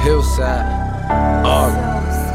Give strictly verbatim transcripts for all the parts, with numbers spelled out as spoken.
Hillside, Auburn.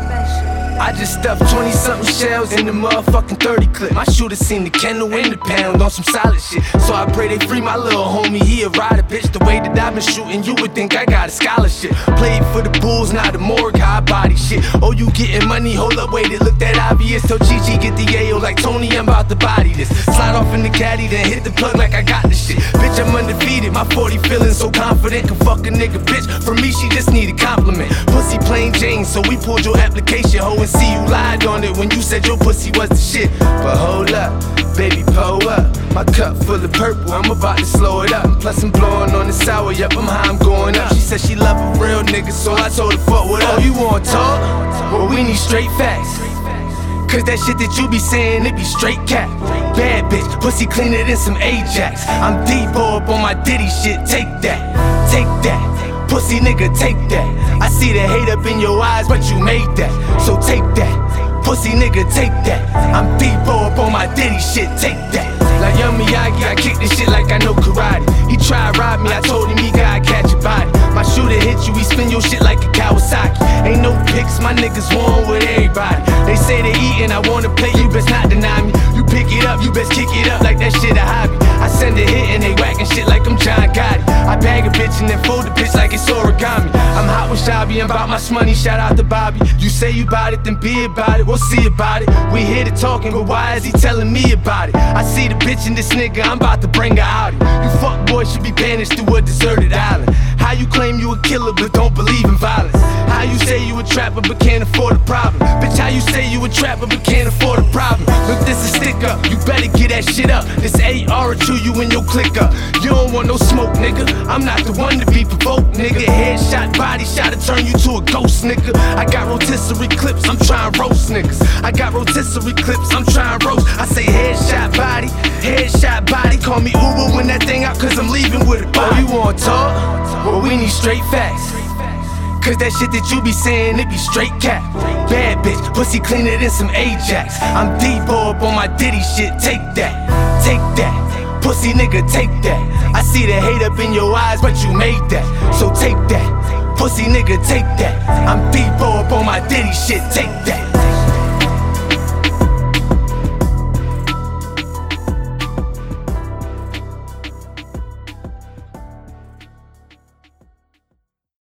I just stuffed twenty something shells in the motherfucking thirty clip. My shooter seen the kennel in the pound on some solid shit. So I pray they free my little homie, he a rider, bitch. The way that I've been shooting, you would think I got a scholarship. Played for the Bulls, not the morgue, high body shit. Oh, you getting money? Hold up, wait, it looked that obvious. Tell Chi-Chi get the yayo like Tony, I'm about to body this. Slide off in the caddy, then hit the plug like I got the shit. Bitch, I'm undefeated, my forty feeling so confident. Can fuck a nigga, bitch. For me, she just need a compliment. Pussy plain Jane, so we pulled your application, ho, and see you lied on it when you said your pussy was the shit. But hold up, baby, pull up. My cup full of purple, I'm about to slow it up. Plus I'm blowing on the sour, yup, I'm high, I'm going up. She said she love a real nigga, so I told her fuck with her. Oh, you want talk? Well, we need straight facts. Cause that shit that you be saying, it be straight cap. Bad bitch, pussy cleaner than some Ajax. I'm deep up on my Diddy shit, take that, take that. Pussy nigga, take that. I see the hate up in your eyes, but you made that. So take that. Pussy nigga, take that. I'm deep up on my Diddy shit, take that. Like Young Miyagi, I kick this shit like I know karate. He tried rob me, I told him he gotta catch a body. My shooter hit you, he spin your shit like a Kawasaki. Ain't no pics, my niggas warm with everybody. They say they eatin', I wanna play, you best not deny me. You pick it up, you best kick it up like that shit a hobby. I send a hit and they whackin' shit like I'm John Gotti. I bag a bitch and then fold the bitch like it's origami. I'm hot with Shabby, I'm about my shmoney, shout out to Bobby. You say you bout it, then be about it, we'll see about it. We here to talking, but why is he telling me about it? I see the bitch in this nigga, I'm about to bring her out. You fuck boys should be banished to a deserted island. How you claim you a killer but don't believe in violence? How you say you a trapper but can't afford a problem? Bitch, how you say you a trapper but can't afford a problem? Look, this is stick up, you better get that shit up. This A R to you and your click up. You don't want no smoke, nigga. I'm not the one to be provoked, nigga. Headshot, body shot to turn you to a ghost, nigga. I got rotisserie clips, I'm trying to roast niggas. I got rotisserie clips, I'm trying to roast. I say headshot body, headshot body. Call me Uber when that thing out, cause I'm leaving with a body. Oh, you want talk? Well, we need straight facts. Cause that shit that you be saying, it be straight cap. Bad bitch, pussy cleaner than some Ajax. I'm deep up on my Diddy shit, take that, take that. Pussy nigga, take that. I see the hate up in your eyes, but you made that. So take that. Pussy nigga, take that. I'm deep up on my Diddy shit, take that.